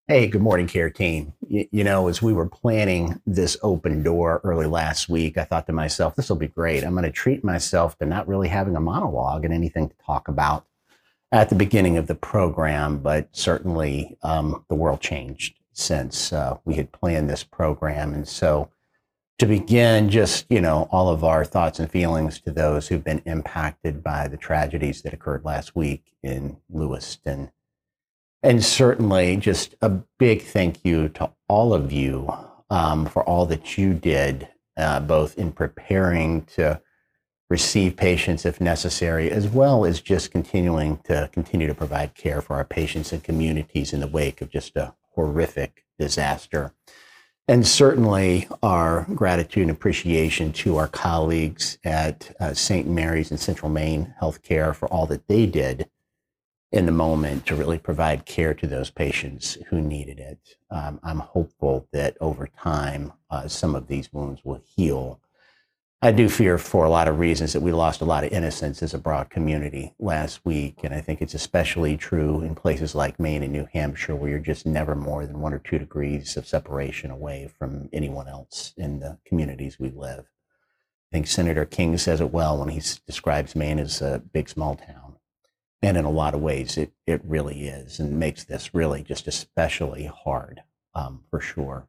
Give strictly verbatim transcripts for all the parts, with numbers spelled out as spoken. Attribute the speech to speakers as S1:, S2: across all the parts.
S1: Hey, good morning, care team. You, you know, as we were planning this open door early last week, I thought to myself, this will be great. I'm going to treat myself to not really having a monologue and anything to talk about at the beginning of the program, but certainly um, the world changed since uh, we had planned this program. And so to begin, just, you know, all of our thoughts and feelings to those who've been impacted by the tragedies that occurred last week in Lewiston. And certainly just a big thank you to all of you um, for all that you did, uh, both in preparing to receive patients if necessary, as well as just continuing to continue to provide care for our patients and communities in the wake of just a horrific disaster. And certainly our gratitude and appreciation to our colleagues at uh, Saint Mary's and Central Maine Healthcare for all that they did in the moment to really provide care to those patients who needed it. Um, I'm hopeful that over time, uh, some of these wounds will heal. I do fear for a lot of reasons that we lost a lot of innocence as a broad community last week. And I think it's especially true in places like Maine and New Hampshire, where you're just never more than one or two degrees of separation away from anyone else in the communities we live. I think Senator King says it well when he describes Maine as a big, small town. And in a lot of ways, it, it really is, and makes this really just especially hard, um, for sure.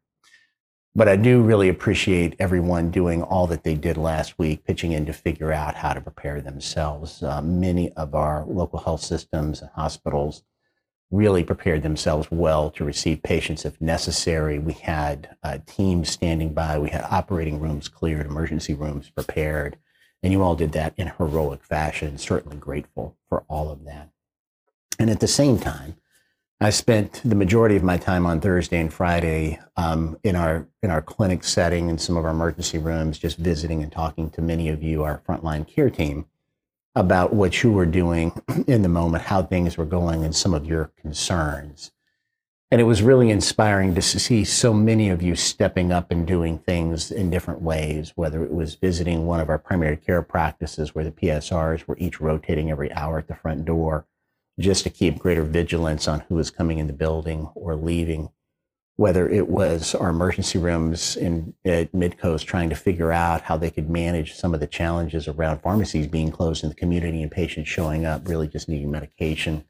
S1: But I do really appreciate everyone doing all that they did last week, pitching in to figure out how to prepare themselves. Uh, many of our local health systems and hospitals really prepared themselves well to receive patients if necessary. We had uh, teams standing by. We had operating rooms cleared, emergency rooms prepared. And you all did that in heroic fashion. Certainly grateful for all of that. And at the same time, I spent the majority of my time on Thursday and Friday um, in our in our clinic setting in some of our emergency rooms, just visiting and talking to many of you, our frontline care team, about what you were doing in the moment, how things were going, and some of your concerns. And it was really inspiring to see so many of you stepping up and doing things in different ways, whether it was visiting one of our primary care practices where the P S Rs were each rotating every hour at the front door just to keep greater vigilance on who was coming in the building or leaving, whether it was our emergency rooms in at Midcoast trying to figure out how they could manage some of the challenges around pharmacies being closed in the community and patients showing up really just needing medication,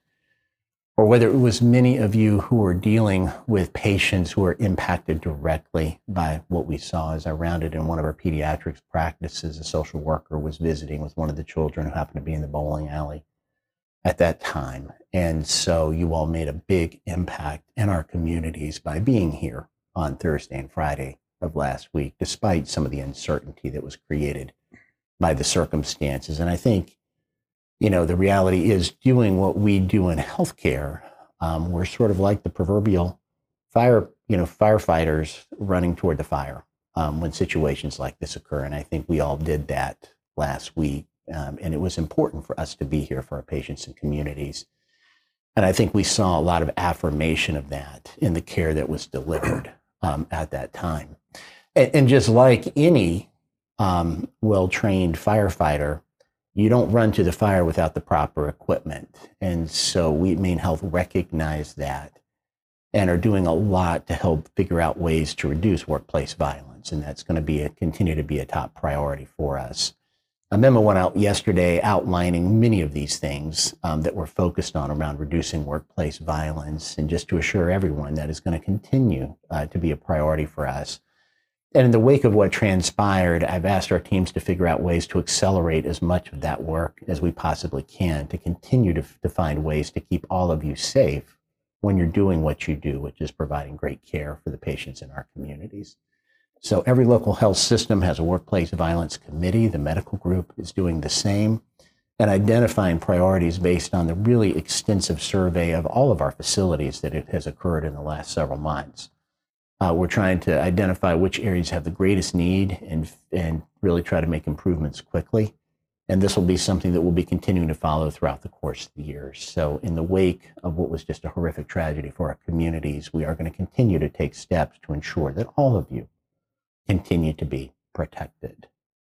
S1: or whether it was many of you who were dealing with patients who were impacted directly by what we saw. As I rounded in one of our pediatrics practices, a social worker was visiting with one of the children who happened to be in the bowling alley at that time. And so you all made a big impact in our communities by being here on Thursday and Friday of last week, despite some of the uncertainty that was created by the circumstances. And I think You know, the reality is doing what we do in healthcare, um, we're sort of like the proverbial fire, you know, firefighters running toward the fire um, when situations like this occur. And I think we all did that last week. Um, and it was important for us to be here for our patients and communities. And I think we saw a lot of affirmation of that in the care that was delivered um, at that time. And, and just like any um, well-trained firefighter, you don't run to the fire without the proper equipment. And so we at Maine Health recognize that and are doing a lot to help figure out ways to reduce workplace violence. And that's going to be a, continue to be a top priority for us. A memo went out yesterday outlining many of these things um, that we're focused on around reducing workplace violence, and just to assure everyone that is going to continue uh, to be a priority for us. And in the wake of what transpired, I've asked our teams to figure out ways to accelerate as much of that work as we possibly can to continue to, to find ways to keep all of you safe when you're doing what you do, which is providing great care for the patients in our communities. So every local health system has a workplace violence committee. The medical group is doing the same, and identifying priorities based on the really extensive survey of all of our facilities that it has occurred in the last several months. Uh, we're trying to identify which areas have the greatest need and, and really try to make improvements quickly. And this will be something that we'll be continuing to follow throughout the course of the years. So in the wake of what was just a horrific tragedy for our communities, we are going to continue to take steps to ensure that all of you continue to be protected.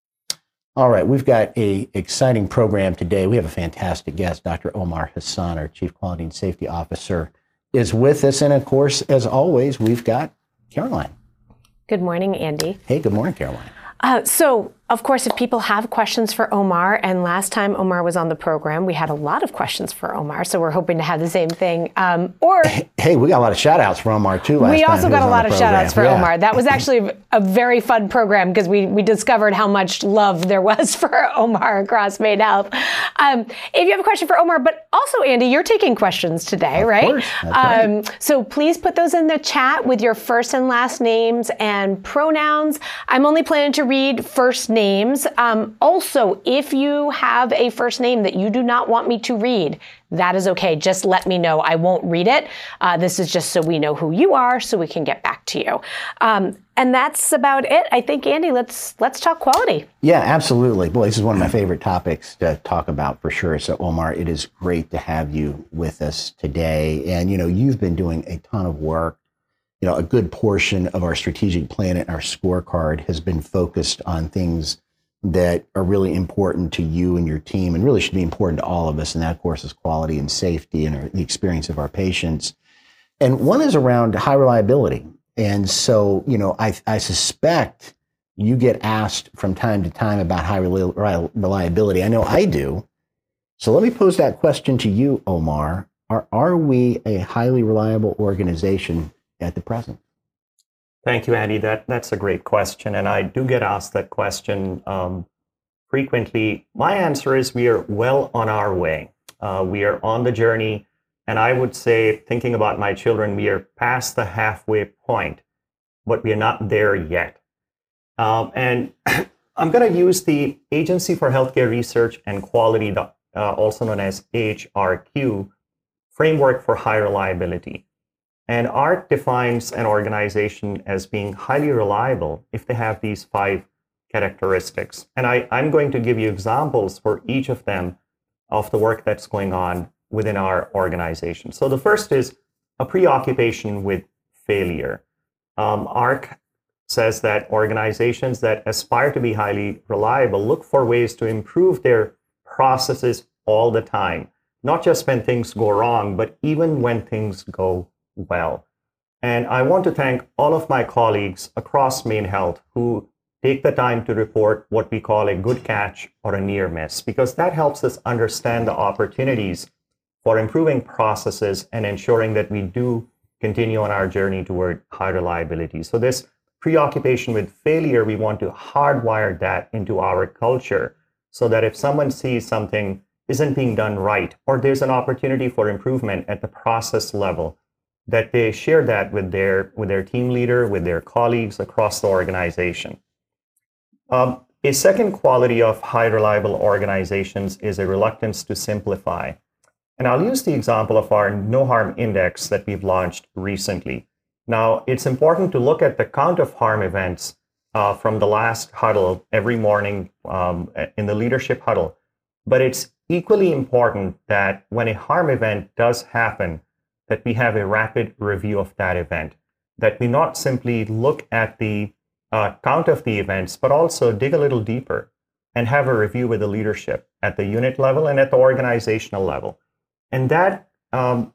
S1: All right, we've got a exciting program today. We have a fantastic guest, Doctor Omar Hassan, our Chief Quality and Safety Officer is with us. And of course, as always, we've got Caroline.
S2: Good morning, Andy.
S1: Hey, good morning, Caroline.
S2: Uh, so, of course, if people have questions for Omar, and last time Omar was on the program, we had a lot of questions for Omar, so we're hoping to have the same thing. Um, or
S1: Hey, we got a lot of shout-outs for Omar, too, last
S2: We
S1: time
S2: also
S1: he
S2: got
S1: was
S2: a
S1: on
S2: lot
S1: the
S2: of
S1: program.
S2: shout-outs for
S1: Yeah.
S2: Omar. That was actually a very fun program because we, we discovered how much love there was for Omar across Maine Health. Um, if you have a question for Omar, but also, Andy, you're taking questions today,
S1: Of
S2: right?
S1: course, that's right.
S2: Um, so please put those in the chat with your first and last names and pronouns. I'm only planning to read first names. Um, also, if you have a first name that you do not want me to read, that is okay. Just let me know. I won't read it. Uh, this is just so we know who you are, so we can get back to you. Um, and that's about it. I think, Andy, let's let's talk quality.
S1: Yeah, absolutely. Boy, this is one of my favorite topics to talk about for sure. So, Omar, it is great to have you with us today. And, you know, you've been doing a ton of work. You know, a good portion of our strategic plan and our scorecard has been focused on things that are really important to you and your team and really should be important to all of us. And that, of course, is quality and safety and the experience of our patients. And one is around high reliability. And so, you know, I, I suspect you get asked from time to time about high reliability. I know I do. So let me pose that question to you, Omar. Are, are we a highly reliable organization at the present?
S3: Thank you, Andy. That, that's a great question. And I do get asked that question um, frequently. My answer is we are well on our way. Uh, we are on the journey. And I would say, thinking about my children, we are past the halfway point, but we are not there yet. Um, and I'm going to use the Agency for Healthcare Research and Quality, uh, also known as A H R Q, framework for high reliability. And A H R defines an organization as being highly reliable if they have these five characteristics. And I, I'm going to give you examples for each of them of the work that's going on within our organization. So the first is a preoccupation with failure. Um, A R C says that organizations that aspire to be highly reliable look for ways to improve their processes all the time, not just when things go wrong, but even when things go well. And I want to thank all of my colleagues across Maine Health who take the time to report what we call a good catch or a near miss, because that helps us understand the opportunities for improving processes and ensuring that we do continue on our journey toward high reliability. So this preoccupation with failure, we want to hardwire that into our culture so that if someone sees something isn't being done right, or there's an opportunity for improvement at the process level, that they share that with their with their team leader, with their colleagues across the organization. Um, a second quality of high reliable organizations is a reluctance to simplify. And I'll use the example of our No Harm Index that we've launched recently. Now, it's important to look at the count of harm events uh, from the last huddle every morning um, in the leadership huddle. But it's equally important that when a harm event does happen, that we have a rapid review of that event, that we not simply look at the uh, count of the events, but also dig a little deeper and have a review with the leadership at the unit level and at the organizational level. And that um,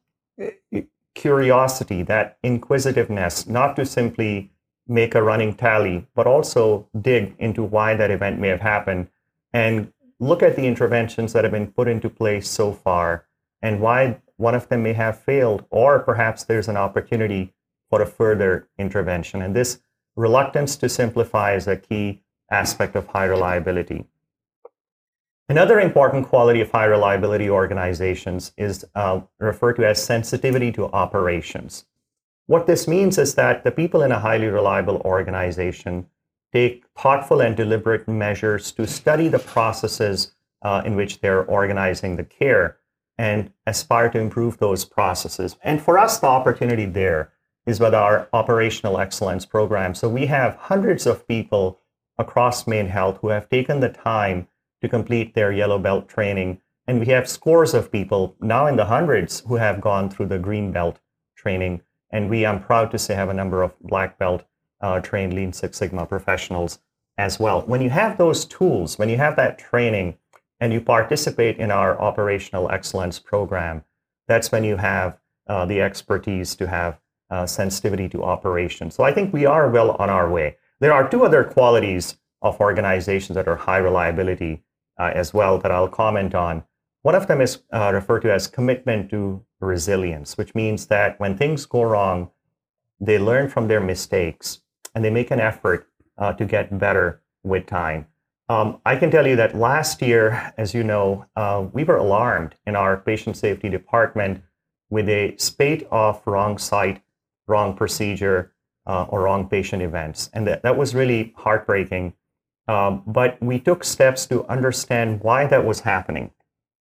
S3: curiosity, that inquisitiveness, not to simply make a running tally, but also dig into why that event may have happened and look at the interventions that have been put into place so far and why one of them may have failed, or perhaps there's an opportunity for a further intervention. And this reluctance to simplify is a key aspect of high reliability. Another important quality of high reliability organizations is uh, referred to as sensitivity to operations. What this means is that the people in a highly reliable organization take thoughtful and deliberate measures to study the processes uh, in which they're organizing the care and aspire to improve those processes. And for us, the opportunity there is with our operational excellence program. So we have hundreds of people across Maine Health who have taken the time to complete their yellow belt training. And we have scores of people, now in the hundreds, who have gone through the green belt training. And we, I'm proud to say, have a number of black belt uh, trained Lean Six Sigma professionals as well. When you have those tools, when you have that training, and you participate in our operational excellence program, that's when you have uh, the expertise to have uh, sensitivity to operation. So I think we are well on our way. There are two other qualities of organizations that are high reliability uh, as well that I'll comment on. One of them is uh, referred to as commitment to resilience, which means that when things go wrong, they learn from their mistakes and they make an effort uh, to get better with time. Um, I can tell you that last year, as you know, uh, we were alarmed in our patient safety department with a spate of wrong site, wrong procedure, uh, or wrong patient events. And that, that was really heartbreaking. Um, but we took steps to understand why that was happening.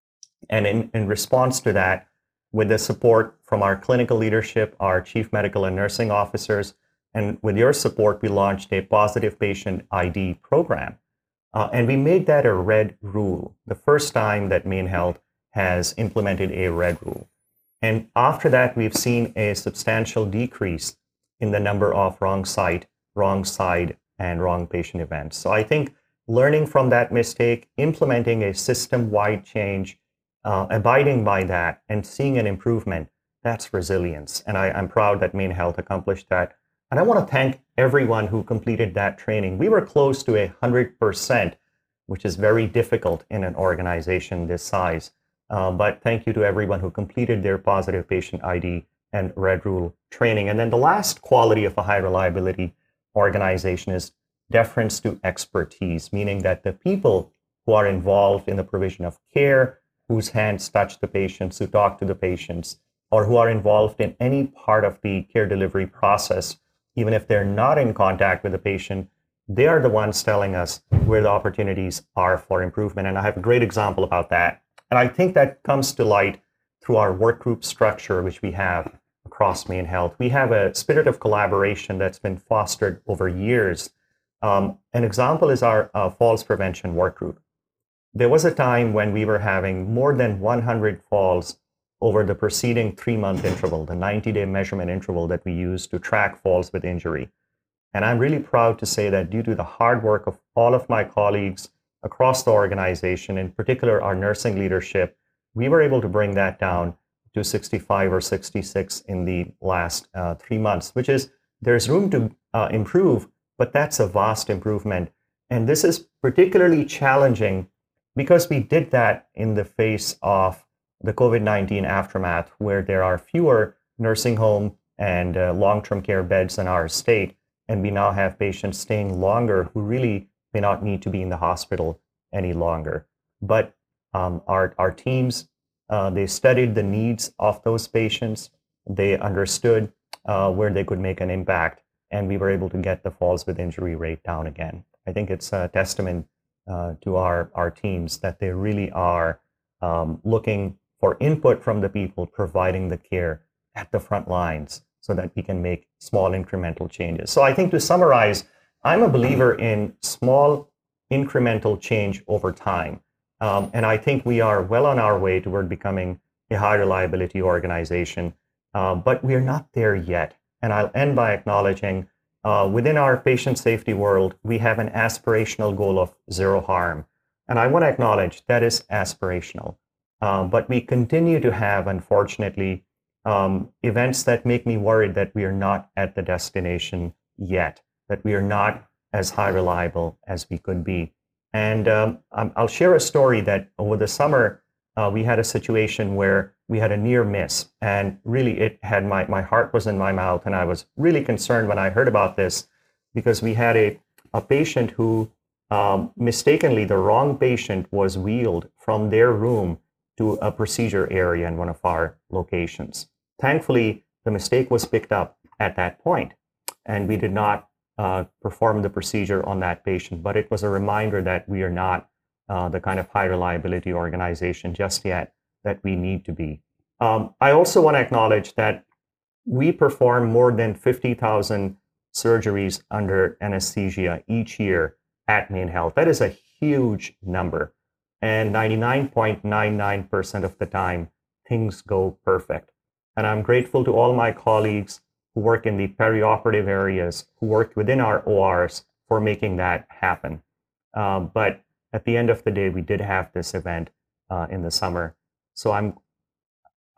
S3: And in, in response to that, with the support from our clinical leadership, our chief medical and nursing officers, and with your support, we launched a positive patient I D program. Uh, and we made that a red rule, the first time that MaineHealth has implemented a red rule. And after that, we've seen a substantial decrease in the number of wrong site, wrong side, and wrong patient events. So I think learning from that mistake, implementing a system-wide change, uh, abiding by that, and seeing an improvement, that's resilience. And I, I'm proud that MaineHealth accomplished that. And I want to thank everyone who completed that training. We were close to one hundred percent, which is very difficult in an organization this size. Uh, but thank you to everyone who completed their positive patient I D and red rule training. And then the last quality of a high reliability organization is deference to expertise, meaning that the people who are involved in the provision of care, whose hands touch the patients, who talk to the patients, or who are involved in any part of the care delivery process, even if they're not in contact with the patient, they are the ones telling us where the opportunities are for improvement. And I have a great example about that. And I think that comes to light through our work group structure, which we have across MaineHealth. We have a spirit of collaboration that's been fostered over years. Um, an example is our uh, falls prevention work group. There was a time when we were having more than one hundred falls over the preceding three-month interval, the ninety-day measurement interval that we use to track falls with injury. And I'm really proud to say that due to the hard work of all of my colleagues across the organization, in particular our nursing leadership, we were able to bring that down to sixty-five or sixty-six in the last uh, three months, which is, there's room to uh, improve, but that's a vast improvement. And this is particularly challenging because we did that in the face of the COVID nineteen aftermath, where there are fewer nursing home and uh, long-term care beds in our state, and we now have patients staying longer who really may not need to be in the hospital any longer. But um, our, our teams, uh, they studied the needs of those patients, they understood uh, where they could make an impact, and we were able to get the falls with injury rate down again. I think it's a testament uh, to our, our teams that they really are um, looking for input from the people providing the care at the front lines so that we can make small incremental changes. So I think to summarize, I'm a believer in small incremental change over time. Um, and I think we are well on our way toward becoming a high reliability organization, uh, but we're not there yet. And I'll end by acknowledging uh, within our patient safety world, we have an aspirational goal of zero harm. And I want to acknowledge that is aspirational. Um, but we continue to have, unfortunately, um, events that make me worried that we are not at the destination yet, that we are not as high reliable as we could be. And um, I'll share a story that over the summer, uh, we had a situation where we had a near miss. And really, it had my, my heart was in my mouth. And I was really concerned when I heard about this, because we had a, a patient who um, mistakenly, the wrong patient was wheeled from their room to a procedure area in one of our locations. Thankfully, the mistake was picked up at that point, and we did not uh, perform the procedure on that patient, but it was a reminder that we are not uh, the kind of high reliability organization just yet that we need to be. Um, I also want to acknowledge that we perform more than fifty thousand surgeries under anesthesia each year at MaineHealth. That is a huge number. And ninety-nine point nine nine percent of the time, things go perfect. And I'm grateful to all my colleagues who work in the perioperative areas, who work within our O Rs for making that happen. Um, but at the end of the day, we did have this event uh, in the summer. So I'm,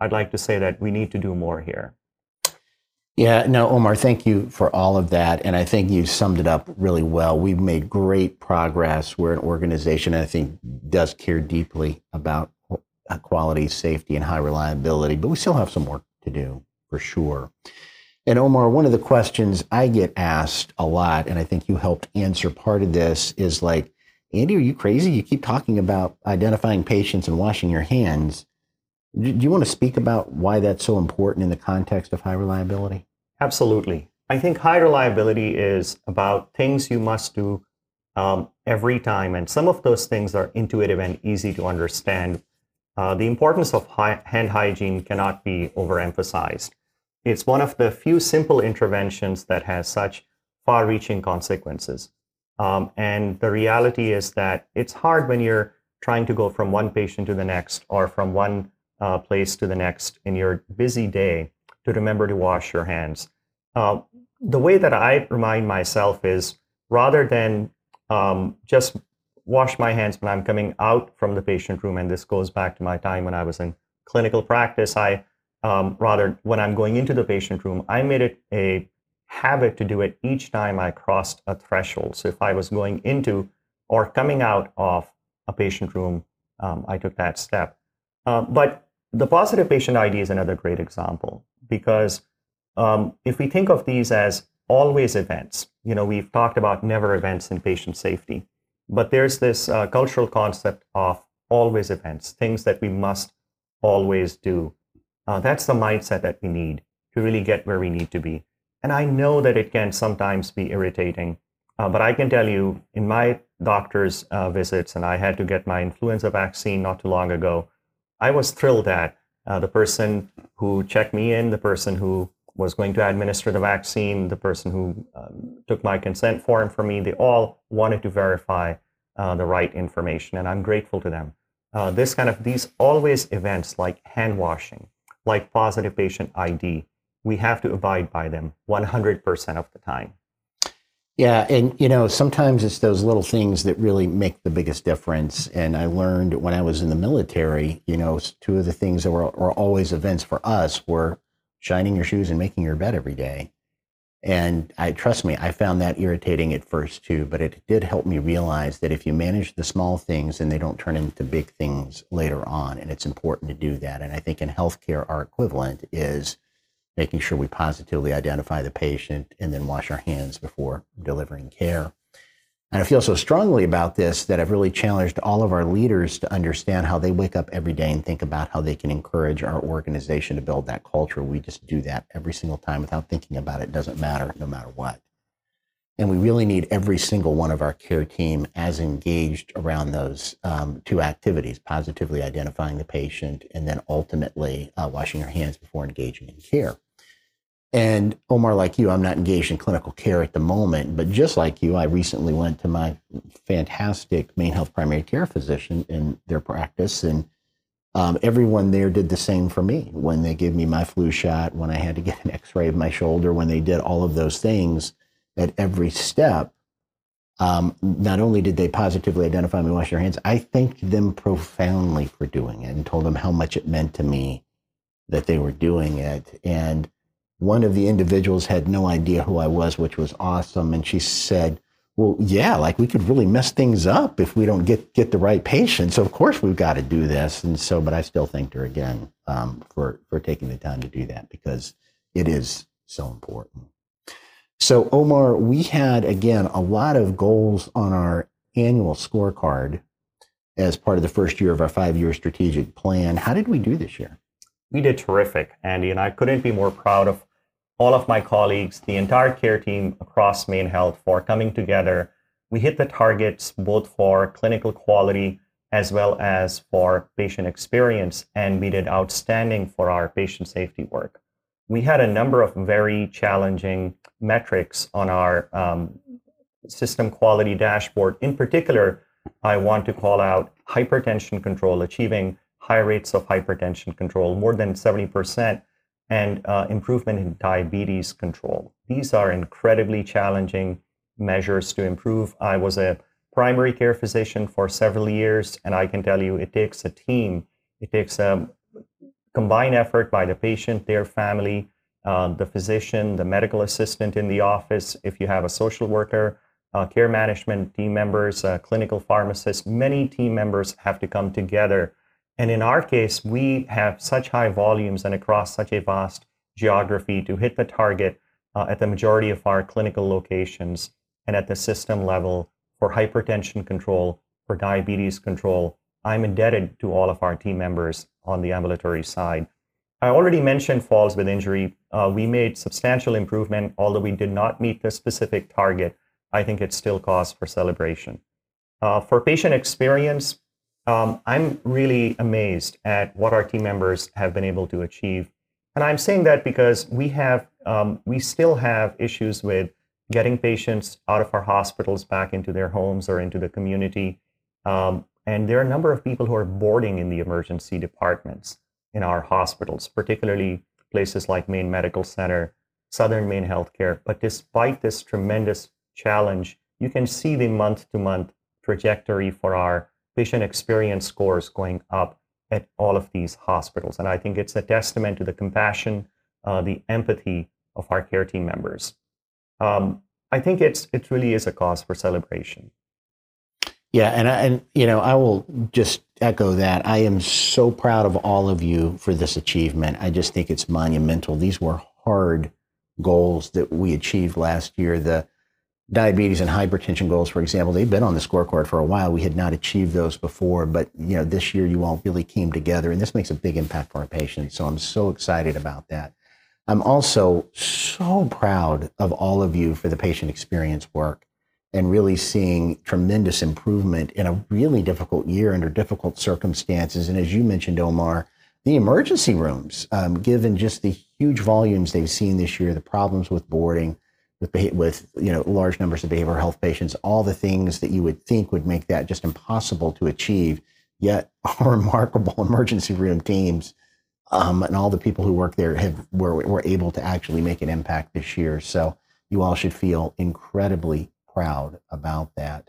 S3: I'd like to say that we need to do more here.
S1: Yeah, no, Omar, thank you for all of that. And I think you summed it up really well. We've made great progress. We're an organization that I think does care deeply about quality, safety, and high reliability, but we still have some work to do for sure. And Omar, one of the questions I get asked a lot, and I think you helped answer part of this, is like, Andy, are you crazy? You keep talking about identifying patients and washing your hands. Do you want to speak about why that's so important in the context of high reliability?
S3: Absolutely. I think high reliability is about things you must do um, every time. And some of those things are intuitive and easy to understand. Uh, the importance of high, hand hygiene cannot be overemphasized. It's one of the few simple interventions that has such far-reaching consequences. Um, and the reality is that it's hard when you're trying to go from one patient to the next or from one uh, place to the next in your busy day to remember to wash your hands. Uh, the way that I remind myself is rather than um, just wash my hands when I'm coming out from the patient room, and this goes back to my time when I was in clinical practice, I um, rather when I'm going into the patient room, I made it a habit to do it each time I crossed a threshold. So if I was going into or coming out of a patient room, um, I took that step. Uh, but the positive patient I D is another great example, because um, if we think of these as always events, you know, we've talked about never events in patient safety, but there's this uh, cultural concept of always events, things that we must always do. Uh, that's the mindset that we need to really get where we need to be. And I know that it can sometimes be irritating, uh, but I can tell you in my doctor's uh, visits, and I had to get my influenza vaccine not too long ago, I was thrilled that uh, the person who checked me in, the person who was going to administer the vaccine, the person who um, took my consent form for me, they all wanted to verify uh, the right information, and I'm grateful to them. Uh, this kind of, these always events like hand washing, like positive patient I D, we have to abide by them one hundred percent of the time.
S1: Yeah, and you know, sometimes it's those little things that really make the biggest difference. And I learned when I was in the military, you know, two of the things that were, were always events for us were shining your shoes and making your bed every day. And I trust me, I found that irritating at first too, but it did help me realize that if you manage the small things, then they don't turn into big things later on. And it's important to do that. And I think in healthcare, our equivalent is making sure we positively identify the patient and then wash our hands before delivering care. And I feel so strongly about this that I've really challenged all of our leaders to understand how they wake up every day and think about how they can encourage our organization to build that culture. We just do that every single time without thinking about it. It doesn't matter, no matter what. And we really need every single one of our care team as engaged around those um, two activities, positively identifying the patient and then ultimately uh, washing your hands before engaging in care. And Omar, like you, I'm not engaged in clinical care at the moment, but just like you, I recently went to my fantastic Maine Health primary care physician in their practice, and um, everyone there did the same for me when they gave me my flu shot, when I had to get an x-ray of my shoulder, when they did all of those things at every step. Um, not only did they positively identify me and wash their hands, I thanked them profoundly for doing it and told them how much it meant to me that they were doing it. And one of the individuals had no idea who I was, which was awesome. And she said, well, yeah, like we could really mess things up if we don't get, get the right patient. So of course we've got to do this. And so, but I still thanked her again um, for, for taking the time to do that, because it is so important. So Omar, we had, again, a lot of goals on our annual scorecard as part of the first year of our five-year strategic plan. How did we do this year?
S3: We did terrific, Andy, and I couldn't be more proud of all of my colleagues, the entire care team across Maine Health for coming together. We hit the targets both for clinical quality as well as for patient experience, and we did outstanding for our patient safety work. We had a number of very challenging metrics on our um, system quality dashboard. In particular, I want to call out hypertension control, achieving high rates of hypertension control, more than seventy percent, and uh, improvement in diabetes control. These are incredibly challenging measures to improve. I was a primary care physician for several years, and I can tell you it takes a team, it takes a combined effort by the patient, their family, uh, the physician, the medical assistant in the office, if you have a social worker, uh, care management team members, uh, clinical pharmacists, many team members have to come together. And in our case, we have such high volumes and across such a vast geography to hit the target uh, at the majority of our clinical locations and at the system level for hypertension control, for diabetes control. I'm indebted to all of our team members on the ambulatory side. I already mentioned falls with injury. Uh, we made substantial improvement, although we did not meet the specific target. I think it's still cause for celebration. Uh, for patient experience, um, I'm really amazed at what our team members have been able to achieve. And I'm saying that because we have, um, we still have issues with getting patients out of our hospitals back into their homes or into the community. Um, and there are a number of people who are boarding in the emergency departments in our hospitals, particularly places like Maine Medical Center, Southern Maine Healthcare. But despite this tremendous challenge, you can see the month-to-month trajectory for our patient experience scores going up at all of these hospitals. And I think it's a testament to the compassion, uh, the empathy of our care team members. Um, I think it's it really is a cause for celebration.
S1: Yeah, and I, and you know, I will just echo that. I am so proud of all of you for this achievement. I just think it's monumental. These were hard goals that we achieved last year. The diabetes and hypertension goals, for example, they've been on the scorecard for a while. We had not achieved those before, but you know, this year you all really came together, and this makes a big impact for our patients. So I'm so excited about that. I'm also so proud of all of you for the patient experience work and really seeing tremendous improvement in a really difficult year under difficult circumstances. And as you mentioned, Omar, the emergency rooms, um, given just the huge volumes they've seen this year, the problems with boarding, with, with you know, large numbers of behavioral health patients, all the things that you would think would make that just impossible to achieve, yet our remarkable emergency room teams Um, and all the people who work there have were, were able to actually make an impact this year. So you all should feel incredibly proud about that.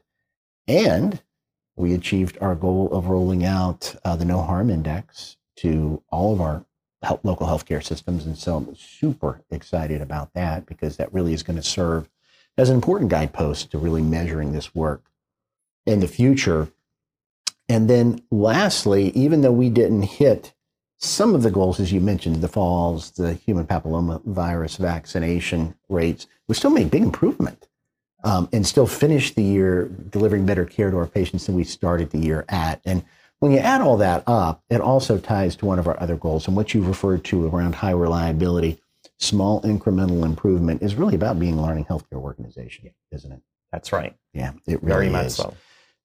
S1: And we achieved our goal of rolling out uh, the No Harm Index to all of our health, local healthcare systems. And so I'm super excited about that because that really is going to serve as an important guidepost to really measuring this work in the future. And then lastly, even though we didn't hit some of the goals, as you mentioned, the falls, the human papilloma virus vaccination rates, we still made big improvement um, and still finished the year delivering better care to our patients than we started the year at. And when you add all that up, it also ties to one of our other goals. And what you referred to around high reliability, small incremental improvement is really about being a learning healthcare organization, isn't it?
S3: That's right.
S1: Yeah, it really
S3: Very much
S1: is.
S3: so.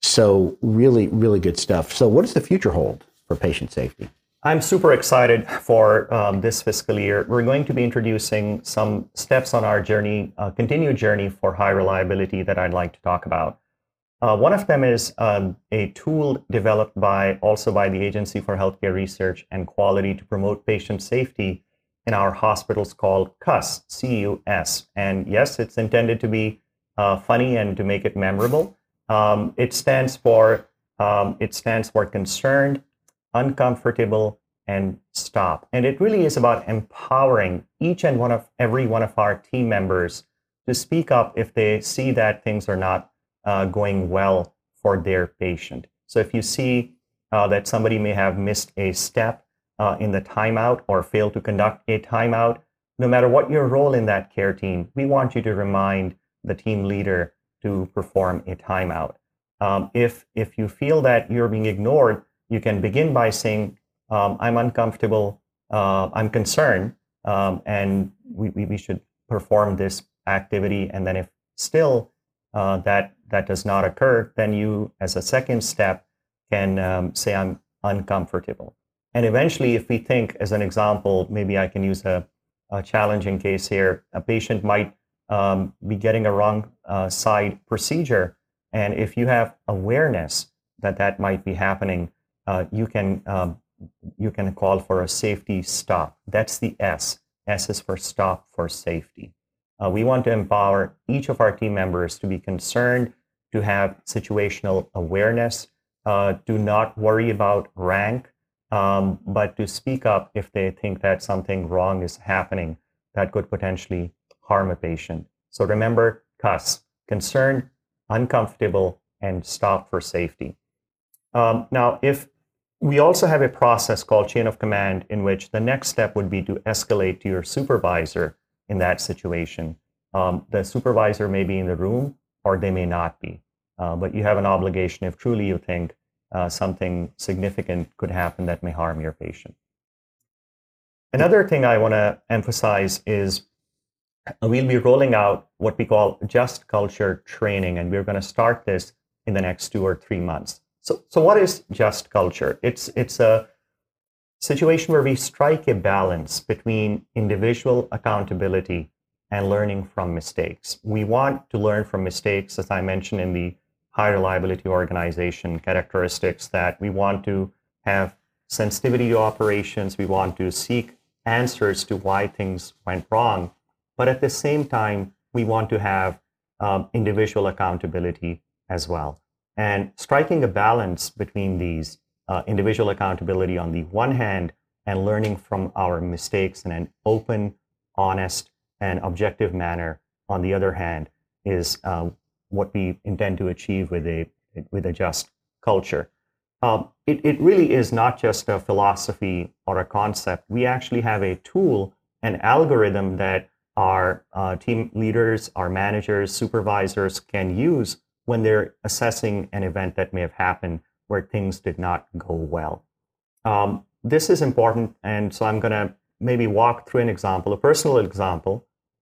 S1: So really, really good stuff. So what does the future hold for patient safety?
S3: I'm super excited for um, this fiscal year. We're going to be introducing some steps on our journey, uh, continued journey for high reliability that I'd like to talk about. Uh, one of them is um, a tool developed by also by the Agency for Healthcare Research and Quality to promote patient safety in our hospitals called C U S, C U S. And yes, it's intended to be uh, funny and to make it memorable. Um, it stands for um, it stands for concerned, uncomfortable, and stop. And it really is about empowering each and one of every one of our team members to speak up if they see that things are not uh, going well for their patient. So if you see uh, that somebody may have missed a step uh, in the timeout or failed to conduct a timeout, no matter what your role in that care team, we want you to remind the team leader to perform a timeout. Um, if, if you feel that you're being ignored, you can begin by saying, um, I'm uncomfortable, uh, I'm concerned, um, and we, we, we should perform this activity. And then if still uh, that, that does not occur, then you, as a second step, can um, say, I'm uncomfortable. And eventually, if we think, as an example, maybe I can use a, a challenging case here, a patient might um, be getting a wrong uh, side procedure. And if you have awareness that that might be happening, Uh, you can um, you can call for a safety stop. That's the S. S is for stop for safety. Uh, we want to empower each of our team members to be concerned, to have situational awareness, uh, do not worry about rank, um, but to speak up if they think that something wrong is happening that could potentially harm a patient. So remember, C U S, concerned, uncomfortable, and stop for safety. Um, now, if we also have a process called chain of command in which the next step would be to escalate to your supervisor in that situation. Um, the supervisor may be in the room or they may not be, uh, but you have an obligation if truly you think uh, something significant could happen that may harm your patient. Another thing I want to emphasize is we'll be rolling out what we call Just Culture training, and we're going to start this in the next two or three months. So, so what is Just Culture? It's, it's a situation where we strike a balance between individual accountability and learning from mistakes. We want to learn from mistakes, as I mentioned in the high reliability organization characteristics, that we want to have sensitivity to operations, we want to seek answers to why things went wrong, but at the same time, we want to have um, individual accountability as well. And striking a balance between these, uh, individual accountability on the one hand and learning from our mistakes in an open, honest, and objective manner on the other hand is uh, what we intend to achieve with a, with a Just Culture. Um, it, it really is not just a philosophy or a concept. We actually have a tool, an algorithm that our uh, team leaders, our managers, supervisors can use when they're assessing an event that may have happened where things did not go well. Um, this is important, and so I'm going to maybe walk through an example, a personal example.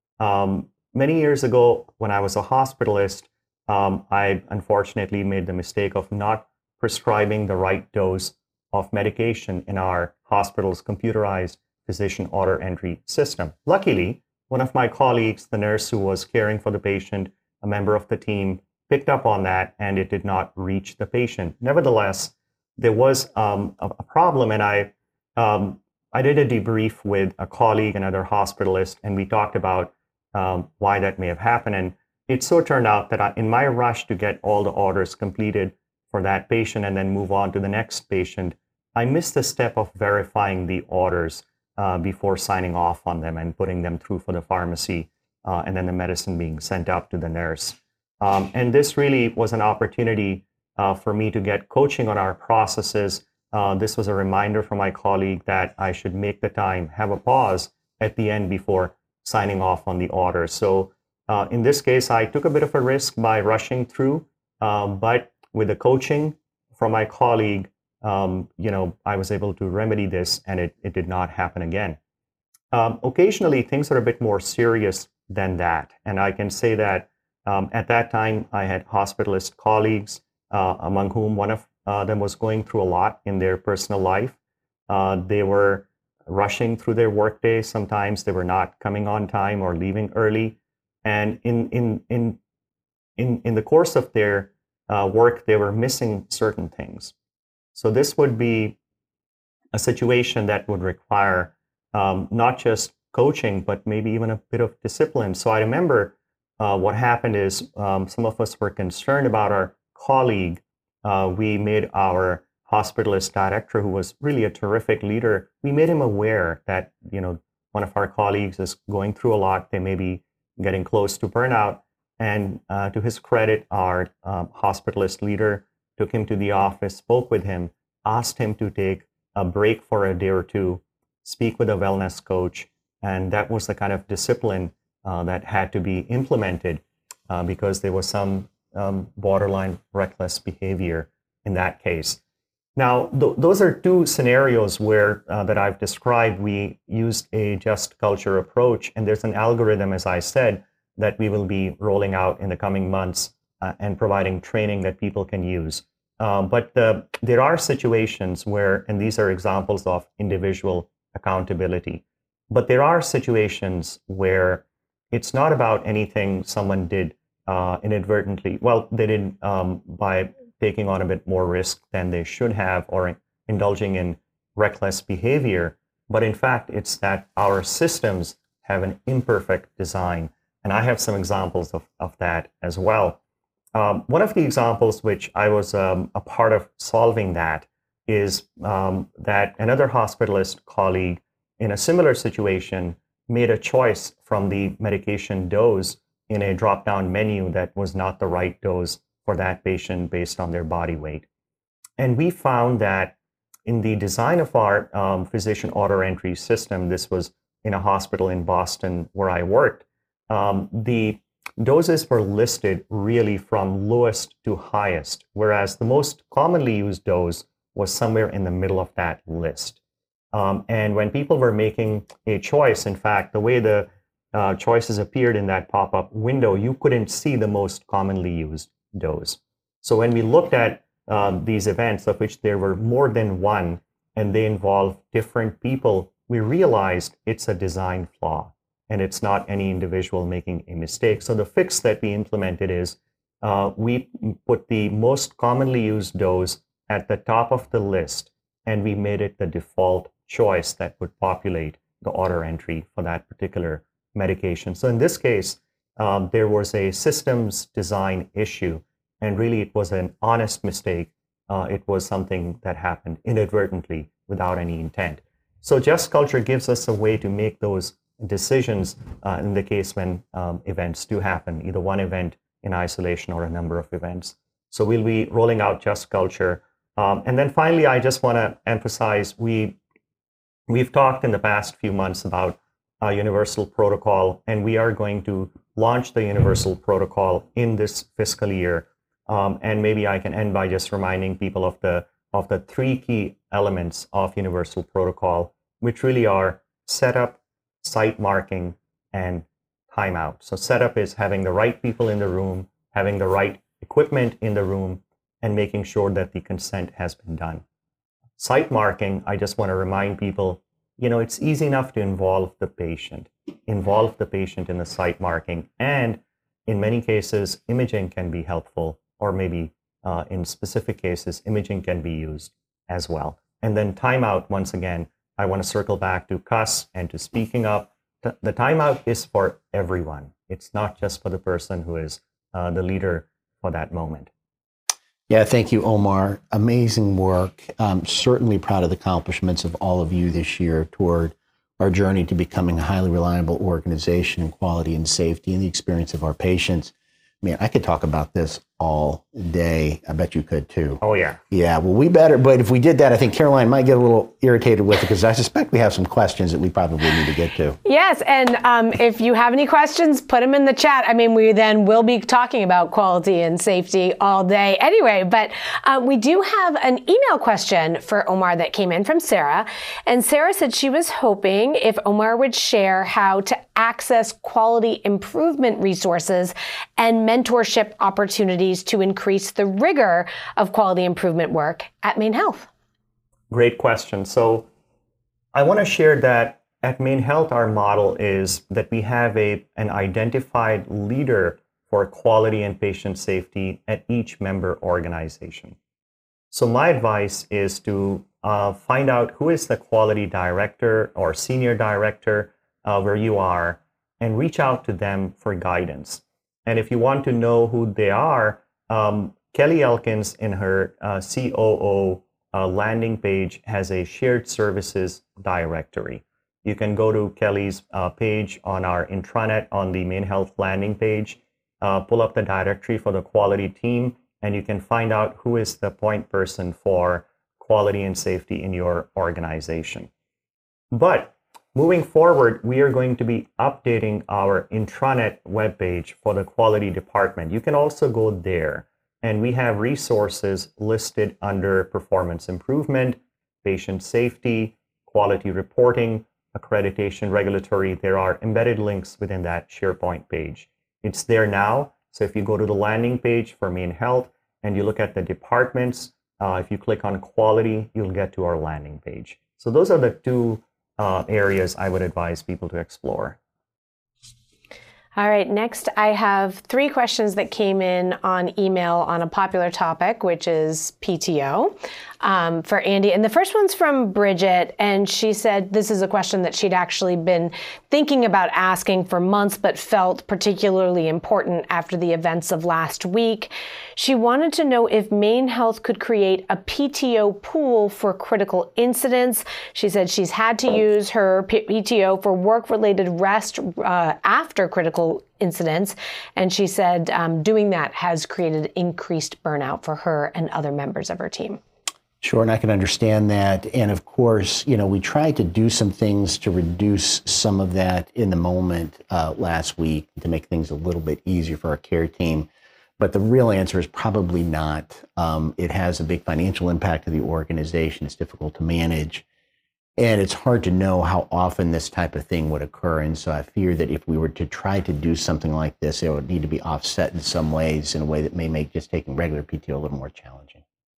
S3: Um, many years ago, when I was a hospitalist, um, I unfortunately made the mistake of not prescribing the right dose of medication in our hospital's computerized physician order entry system. Luckily, one of my colleagues, the nurse who was caring for the patient, a member of the team, picked up on that, and it did not reach the patient. Nevertheless, there was um, a, a problem, and I, um, I did a debrief with a colleague, another hospitalist, and we talked about um, why that may have happened. And it so turned out that I, in my rush to get all the orders completed for that patient and then move on to the next patient, I missed the step of verifying the orders uh, before signing off on them and putting them through for the pharmacy, uh, and then the medicine being sent up to the nurse. Um, and this really was an opportunity uh, for me to get coaching on our processes. Uh, this was a reminder from my colleague that I should make the time, have a pause at the end before signing off on the order. So uh, in this case, I took a bit of a risk by rushing through, um, but with the coaching from my colleague, um, you know, I was able to remedy this, and it, it did not happen again. Um, occasionally, things are a bit more serious than that, and I can say that Um, at that time, I had hospitalist colleagues, uh, among whom one of uh, them was going through a lot in their personal life. Uh, they were rushing through their workday. Sometimes they were not coming on time or leaving early. And in in in in, in the course of their uh, work, they were missing certain things. So this would be a situation that would require um, not just coaching, but maybe even a bit of discipline. So I remember Uh, what happened is um, some of us were concerned about our colleague. Uh, we made our hospitalist director, who was really a terrific leader, we made him aware that, you know, one of our colleagues is going through a lot. They may be getting close to burnout. And uh, to his credit, our um, hospitalist leader took him to the office, spoke with him, asked him to take a break for a day or two, speak with a wellness coach. And that was the kind of discipline Uh, that had to be implemented uh, because there was some um, borderline reckless behavior in that case. Now, th- those are two scenarios where uh, that I've described. We used a Just Culture approach, and there's an algorithm, as I said, that we will be rolling out in the coming months uh, and providing training that people can use. Um, but uh, there are situations where, and these are examples of individual accountability, but there are situations where it's not about anything someone did uh, inadvertently. Well, they did um, by taking on a bit more risk than they should have or indulging in reckless behavior. But in fact, it's that our systems have an imperfect design. And I have some examples of, of that as well. Um, one of the examples which I was um, a part of solving that is um, that another hospitalist colleague in a similar situation made a choice from the medication dose in a drop-down menu that was not the right dose for that patient based on their body weight. And we found that in the design of our um, physician order entry system, this was in a hospital in Boston where I worked, um, the doses were listed really from lowest to highest, whereas the most commonly used dose was somewhere in the middle of that list. Um, and when people were making a choice, in fact, the way the uh, choices appeared in that pop-up window, you couldn't see the most commonly used dose. So when we looked at um, these events, of which there were more than one, and they involve different people, we realized it's a design flaw, and it's not any individual making a mistake. So the fix that we implemented is uh, we put the most commonly used dose at the top of the list, and we made it the default choice that would populate the order entry for that particular medication. So in this case, um, there was a systems design issue, and really it was an honest mistake. Uh, it was something that happened inadvertently without any intent. So Just Culture gives us a way to make those decisions uh, in the case when um, events do happen, either one event in isolation or a number of events. So we'll be rolling out Just Culture. Um, and then finally, I just want to emphasize, we, we've talked in the past few months about a universal protocol, and we are going to launch the universal protocol in this fiscal year. Um, and maybe I can end by just reminding people of the, of the three key elements of universal protocol, which really are setup, site marking, and timeout. So setup is having the right people in the room, having the right equipment in the room, and making sure that the consent has been done. Site marking, I just want to remind people, you know, it's easy enough to involve the patient, involve the patient in the site marking. And in many cases, imaging can be helpful, or maybe uh, in specific cases, imaging can be used as well. And then timeout, once again, I want to circle back to cuss and to speaking up. The timeout is for everyone. It's not just for the person who is uh, the leader for that moment.
S1: Yeah, thank you, Omar. Amazing work. Um, certainly proud of the accomplishments of all of you this year toward our journey to becoming a highly reliable organization in quality and safety and the experience of our patients. Man, I could talk about this all day. I bet you could too.
S3: Oh, yeah.
S1: Yeah, well, we better, but if we did that, I think Caroline might get a little irritated with it because I suspect we have some questions that we probably need to get to.
S2: Yes, and um, if you have any questions, put them in the chat. I mean, we then will be talking about quality and safety all day anyway, but uh, we do have an email question for Omar that came in from Sarah. And Sarah said she was hoping if Omar would share how to access quality improvement resources and mentorship opportunities to increase the rigor of quality improvement work at Maine Health.
S3: Great question. So I want to share that at Maine Health, our model is that we have a, an identified leader for quality and patient safety at each member organization. So my advice is to uh, find out who is the quality director or senior director uh, where you are, and reach out to them for guidance. And if you want to know who they are, um, Kelly Elkins in her uh, C O O uh, landing page has a shared services directory. You can go to Kelly's uh, page on our intranet on the Maine Health landing page, uh, pull up the directory for the quality team, and you can find out who is the point person for quality and safety in your organization. But moving forward, we are going to be updating our intranet webpage for the quality department. You can also go there, and we have resources listed under performance improvement, patient safety, quality reporting, accreditation, regulatory. There are embedded links within that SharePoint page. It's there now. So if you go to the landing page for Maine Health and you look at the departments, uh, if you click on quality, you'll get to our landing page. So those are the two Uh, areas I would advise people to explore.
S2: All right, next I have three questions that came in on email on a popular topic, which is P T O um, for Andy. And the first one's from Bridget, and she said this is a question that she'd actually been thinking about asking for months, but felt particularly important after the events of last week. She wanted to know if Maine Health could create a P T O pool for critical incidents. She said she's had to use her P T O for work-related rest uh, after critical incidents, and she said um, doing that has created increased burnout for her and other members of her team.
S1: Sure, and I can understand that. And of course, you know, we tried to do some things to reduce some of that in the moment uh, last week to make things a little bit easier for our care team. But the real answer is probably not. Um, it has a big financial impact to the organization. It's difficult to manage. And it's hard to know how often this type of thing would occur. And so I fear that if we were to try to do something like this, it would need to be offset in some ways in a way that may make just taking regular P T O a little more challenging.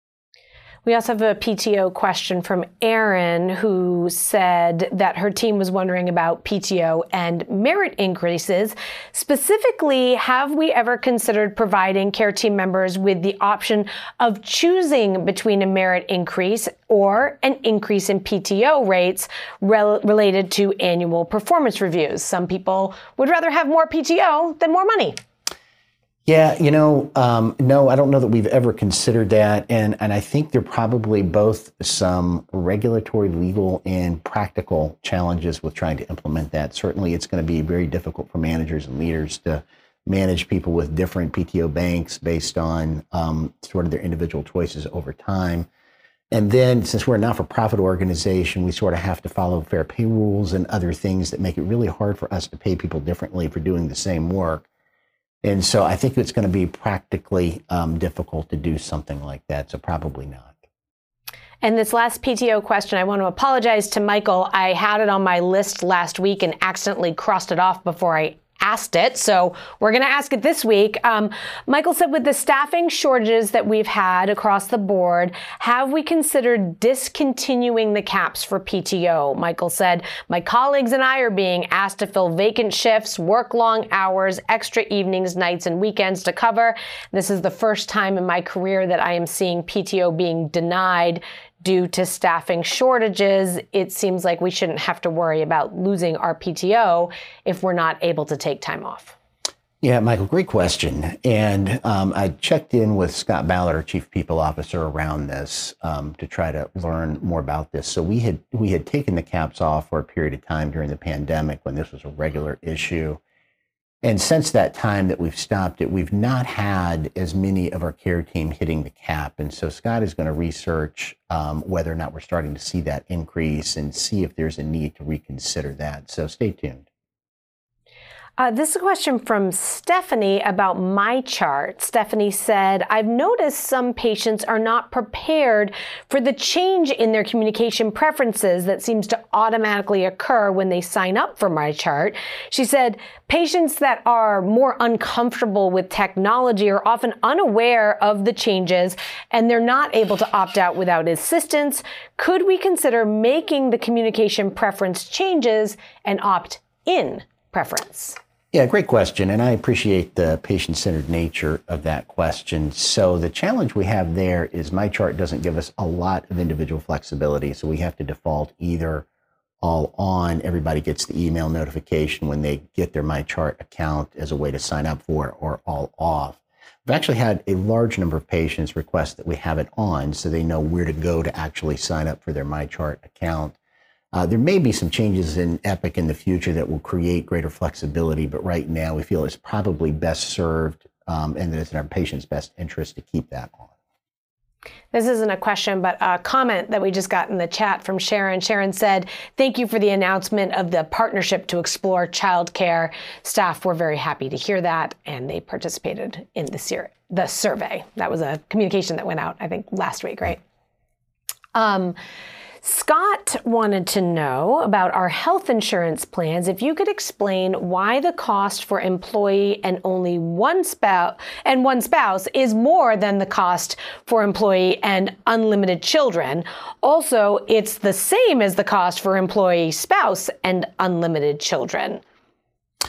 S2: We also have a P T O question from Erin, who said that her team was wondering about P T O and merit increases. Specifically, have we ever considered providing care team members with the option of choosing between a merit increase or an increase in P T O rates rel- related to annual performance reviews? Some people would rather have more P T O than more money.
S1: Yeah, you know, um, no, I don't know that we've ever considered that. And, and I think there are probably both some regulatory, legal, and practical challenges with trying to implement that. Certainly, it's going to be very difficult for managers and leaders to manage people with different P T O banks based on um, sort of their individual choices over time. And then since we're a not-for-profit organization, we sort of have to follow fair pay rules and other things that make it really hard for us to pay people differently for doing the same work. And so I think it's going to be practically um, difficult to do something like that. So probably not.
S2: And this last P T O question, I want to apologize to Michael. I had it on my list last week and accidentally crossed it off before I asked it. So we're going to ask it this week. Um, Michael said, with the staffing shortages that we've had across the board, have we considered discontinuing the caps for P T O? Michael said, my colleagues and I are being asked to fill vacant shifts, work long hours, extra evenings, nights, and weekends to cover. This is the first time in my career that I am seeing P T O being denied due to staffing shortages. It seems like we shouldn't have to worry about losing our P T O if we're not able to take time off.
S1: Yeah, Michael, great question. And um, I checked in with Scott Ballard, our Chief People Officer, around this um, to try to learn more about this. So we had we had taken the caps off for a period of time during the pandemic when this was a regular issue. And since that time that we've stopped it, we've not had as many of our care team hitting the cap. And so Scott is going to research um, whether or not we're starting to see that increase and see if there's a need to reconsider that. So stay tuned.
S2: Uh, this is a question from Stephanie about MyChart. Stephanie said, I've noticed some patients are not prepared for the change in their communication preferences that seems to automatically occur when they sign up for MyChart. She said, patients that are more uncomfortable with technology are often unaware of the changes and they're not able to opt out without assistance. Could we consider making the communication preference changes an opt-in preference?
S1: Yeah, great question. And I appreciate the patient-centered nature of that question. So the challenge we have there is MyChart doesn't give us a lot of individual flexibility. So we have to default either all on, everybody gets the email notification when they get their MyChart account as a way to sign up for it, or all off. We've actually had a large number of patients request that we have it on so they know where to go to actually sign up for their MyChart account. Uh, there may be some changes in Epic in the future that will create greater flexibility, but right now we feel it's probably best served um, and that it's in our patient's best interest to keep that on.
S2: This isn't a question, but a comment that we just got in the chat from Sharon. Sharon said, thank you for the announcement of the partnership to explore childcare. Staff were very happy to hear that, and they participated in the, ser- the survey. That was a communication that went out, I think, last week, right? Um, Scott wanted to know about our health insurance plans. If you could explain why the cost for employee and only one spouse and one spouse is more than the cost for employee and unlimited children. Also, it's the same as the cost for employee, spouse, and unlimited children.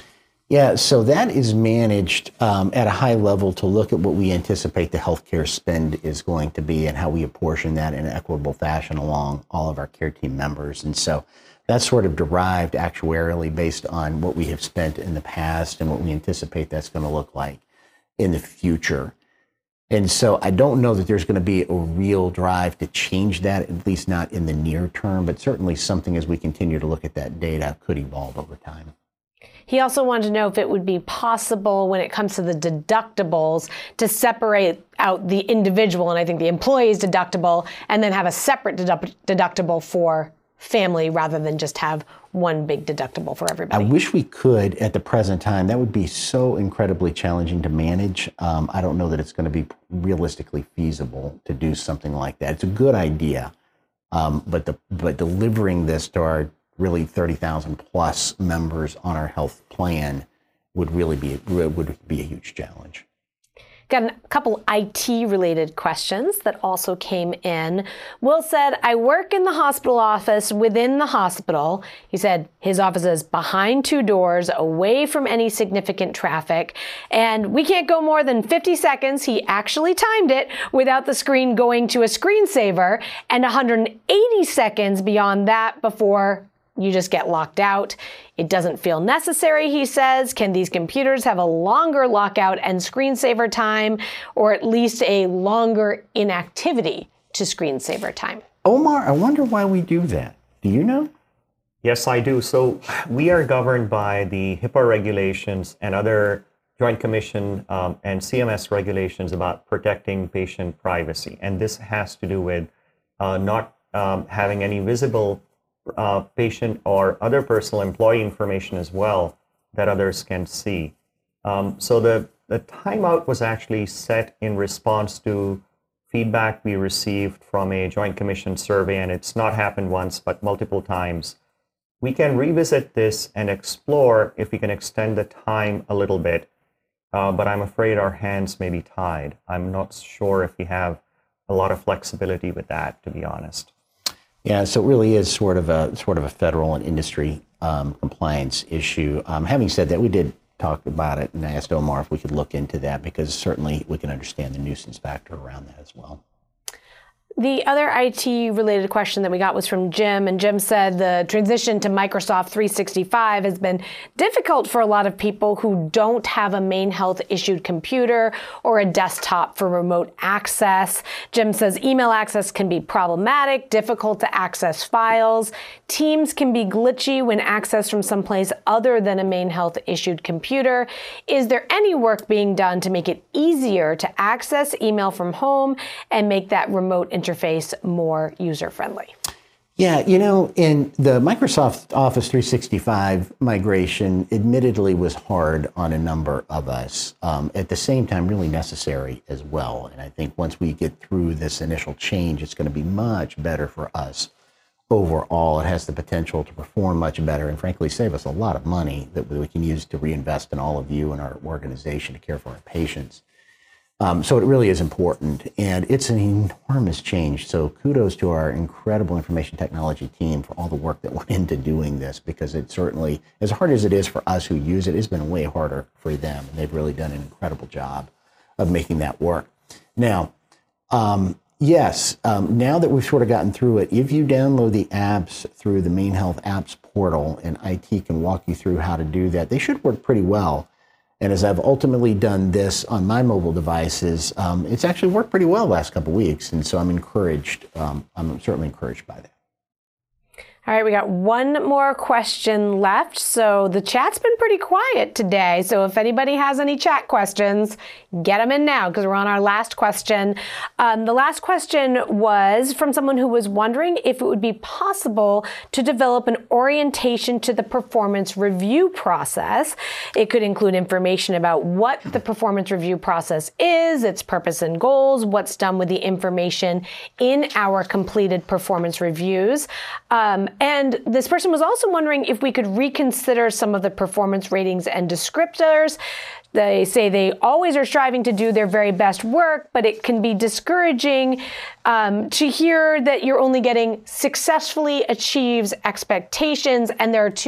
S1: Yeah, so that is managed um, at a high level to look at what we anticipate the healthcare spend is going to be and how we apportion that in an equitable fashion along all of our care team members. And so that's sort of derived actuarially based on what we have spent in the past and what we anticipate that's going to look like in the future. And so I don't know that there's going to be a real drive to change that, at least not in the near term, but certainly something as we continue to look at that data could evolve over time.
S2: He also wanted to know if it would be possible when it comes to the deductibles to separate out the individual, and I think the employee's deductible, and then have a separate dedu- deductible for family rather than just have one big deductible for everybody.
S1: I wish we could at the present time. That would be so incredibly challenging to manage. Um, I don't know that it's going to be realistically feasible to do something like that. It's a good idea, um, but the but delivering this to our really thirty thousand plus members on our health plan would really be would be a huge challenge.
S2: Got a couple I T related questions that also came in. Will said, I work in the hospital office within the hospital. He said his office is behind two doors, away from any significant traffic, and we can't go more than fifty seconds. He actually timed it without the screen going to a screensaver, and one hundred eighty seconds beyond that before you just get locked out. It doesn't feel necessary, he says. Can these computers have a longer lockout and screensaver time, or at least a longer inactivity to screensaver time?
S1: Omar, I wonder why we do that. Do you know?
S3: Yes, I do. So we are governed by the HIPAA regulations and other Joint Commission um, and C M S regulations about protecting patient privacy. And this has to do with uh, not um, having any visible Uh, patient or other personal employee information as well that others can see. Um, so the, the timeout was actually set in response to feedback we received from a Joint Commission survey, and it's not happened once, but multiple times. We can revisit this and explore if we can extend the time a little bit, uh, but I'm afraid our hands may be tied. I'm not sure if we have a lot of flexibility with that, to be honest.
S1: Yeah, so it really is sort of a sort of a federal and industry um, compliance issue. Um, having said that, we did talk about it, and I asked Omar if we could look into that, because certainly we can understand the nuisance factor around that as well.
S2: The other I T related question that we got was from Jim, and Jim said the transition to Microsoft three sixty-five has been difficult for a lot of people who don't have a MaineHealth issued computer or a desktop for remote access. Jim says email access can be problematic, difficult to access files. Teams can be glitchy when accessed from someplace other than a MaineHealth issued computer. Is there any work being done to make it easier to access email from home and make that remote interface more user-friendly?
S1: Yeah, you know, in the Microsoft Office three sixty-five migration, admittedly was hard on a number of us. Um, at the same time, really necessary as well. And I think once we get through this initial change, it's going to be much better for us overall. It has the potential to perform much better and frankly save us a lot of money that we can use to reinvest in all of you and our organization to care for our patients. Um, so it really is important, and it's an enormous change. So kudos to our incredible information technology team for all the work that went into doing this, because it certainly, as hard as it is for us who use it, it's been way harder for them. And they've really done an incredible job of making that work. Now, um, yes, um, now that we've sort of gotten through it, if you download the apps through the MaineHealth apps portal, and I T can walk you through how to do that, they should work pretty well. And as I've ultimately done this on my mobile devices, um, it's actually worked pretty well the last couple of weeks. And so I'm encouraged. Um, I'm certainly encouraged by that.
S2: All right, we got one more question left. So the chat's been pretty quiet today. So if anybody has any chat questions, get them in now, because we're on our last question. Um, the last question was from someone who was wondering if it would be possible to develop an orientation to the performance review process. It could include information about what the performance review process is, its purpose and goals, what's done with the information in our completed performance reviews. Um, And this person was also wondering if we could reconsider some of the performance ratings and descriptors. They say they always are striving to do their very best work, but it can be discouraging um, to hear that you're only getting successfully achieves expectations, and there are two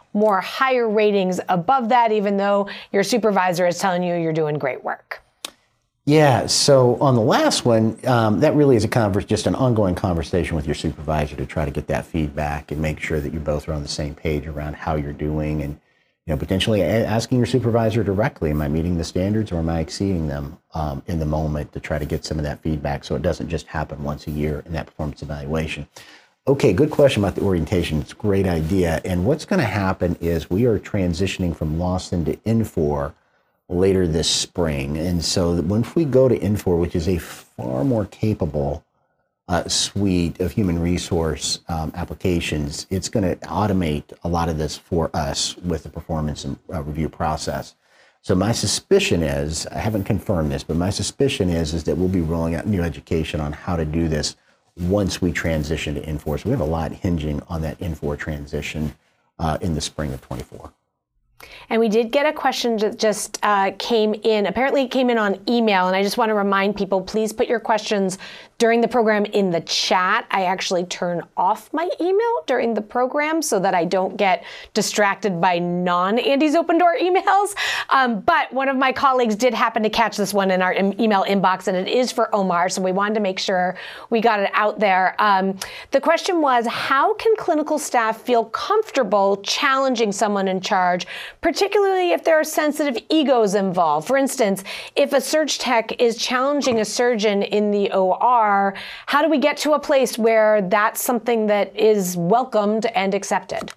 S2: more higher ratings above that, even though your supervisor is telling you you're doing great work?
S1: Yeah, so on the last one, um, that really is a converse, just an ongoing conversation with your supervisor to try to get that feedback and make sure that you both are on the same page around how you're doing, and you know, potentially asking your supervisor directly, am I meeting the standards or am I exceeding them um, in the moment, to try to get some of that feedback so it doesn't just happen once a year in that performance evaluation. Okay, good question about the orientation. It's a great idea. And what's going to happen is we are transitioning from Lawson to Infor later this spring. And so once we go to Infor, which is a far more capable uh, suite of human resource um, applications, it's going to automate a lot of this for us with the performance and, uh, review process. So my suspicion is, I haven't confirmed this, but my suspicion is, is that we'll be rolling out new education on how to do this once we transition to Infor. So we have a lot hinging on that Infor transition uh, in the spring of twenty-four.
S2: And we did get a question that just uh, came in. Apparently it came in on email, and I just want to remind people, please put your questions during the program in the chat. I actually turn off my email during the program so that I don't get distracted by non-Andy's Open Door emails. Um, but one of my colleagues did happen to catch this one in our em- email inbox, and it is for Omar, so we wanted to make sure we got it out there. Um, the question was, how can clinical staff feel comfortable challenging someone in charge, particularly if there are sensitive egos involved? For instance, if a surg tech is challenging a surgeon in the O R, how do we get to a place where that's something that is welcomed and accepted?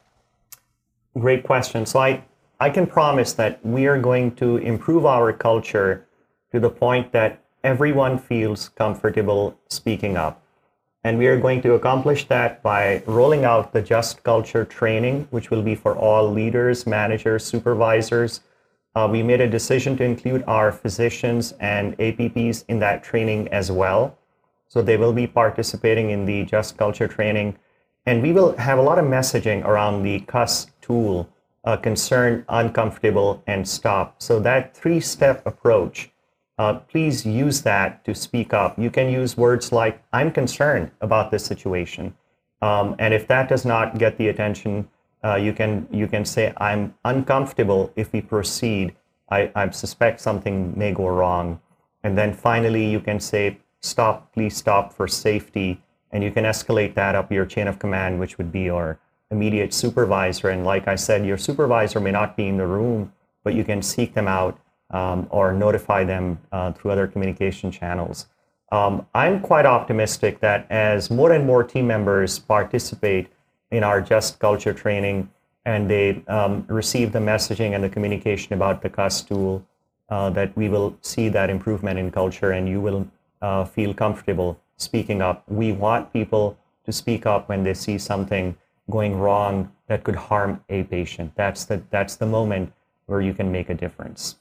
S3: Great question. So I, I can promise that we are going to improve our culture to the point that everyone feels comfortable speaking up. And we are going to accomplish that by rolling out the Just Culture training, which will be for all leaders, managers, supervisors. Uh, we made a decision to include our physicians and A P Ps in that training as well. So they will be participating in the Just Culture training. And we will have a lot of messaging around the C U S tool, uh, concern, uncomfortable, and stop. So that three-step approach, uh, please use that to speak up. You can use words like, I'm concerned about this situation. Um, and if that does not get the attention, uh, you can you can say, I'm uncomfortable if we proceed. I, I suspect something may go wrong. And then finally, you can say, stop, please stop for safety. And you can escalate that up your chain of command, which would be your immediate supervisor. And like I said, your supervisor may not be in the room, but you can seek them out um, or notify them uh, through other communication channels. Um, I'm quite optimistic that as more and more team members participate in our Just Culture training and they um, receive the messaging and the communication about the C U S tool, uh, that we will see that improvement in culture, and you will uh, feel comfortable speaking up. We want people to speak up when they see something going wrong that could harm a patient. That's the, that's the moment where you can make a difference.